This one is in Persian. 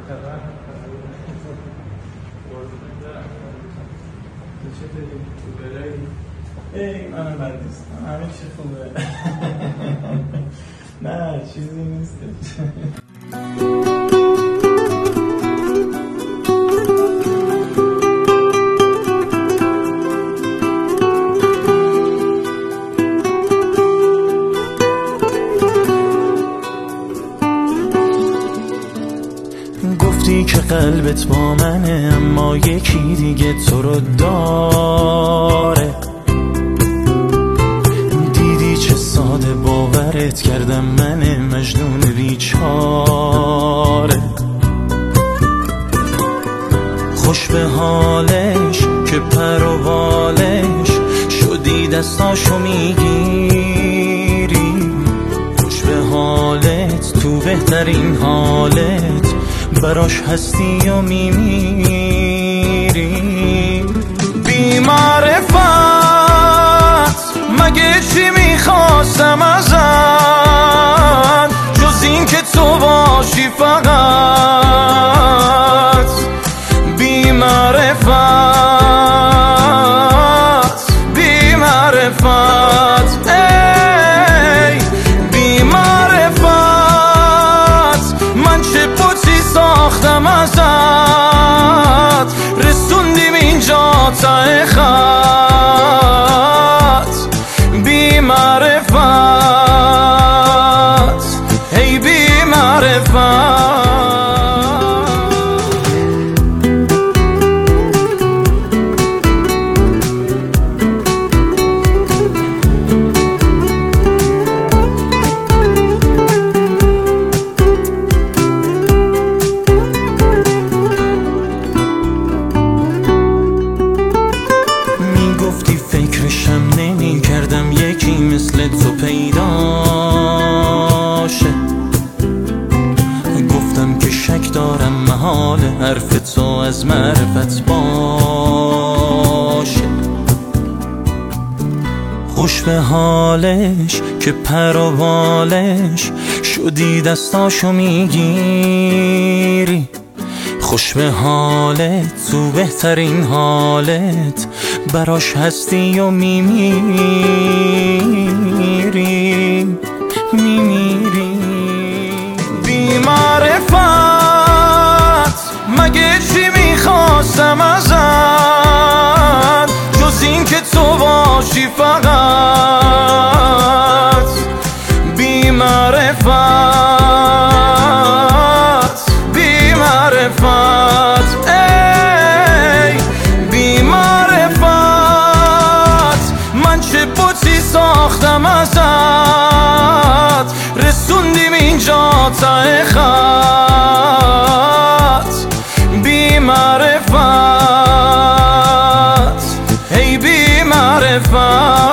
ای منم بد نیستم، همه چی خوبه. نه چیزی نیستش. گفتی که قلبت با منه اما یکی دیگه تو رو داره. دیدی چه ساده باورت کردم من مجنون بیچاره. خوش به حالش که پر و بالش شدی دستاشو میگیری. خوش به حالت تو بهترین حالت براش هستی و میمیری. بی معرفت مگه چی میخواستم ازت جز این که تو باشی فقط. بی معرفت بی معرفت ای بی معرفت من چه پوچی ساختم ازت رسوندیم اینجا ته خط. بی معرفت ای بی معرفت. فکرشم نمی کردم یکی مثل تو پیداشه. گفتم که شک دارم محال حرف تو از معرفت باشه. خوش به حالش که پر و بالش شدی دستاشو میگیری. خوش به حالت تو بهترین حالت براش هستی و میمیری. بی معرفت مگه چی میخواستم ازت جز این که تو باشی فقط. بی معرفت بی معرفت ای بی معرفت من چه پوچی ساختم ازت رسوندیم اینجا ته خط. بی معرفت ای بی معرفت.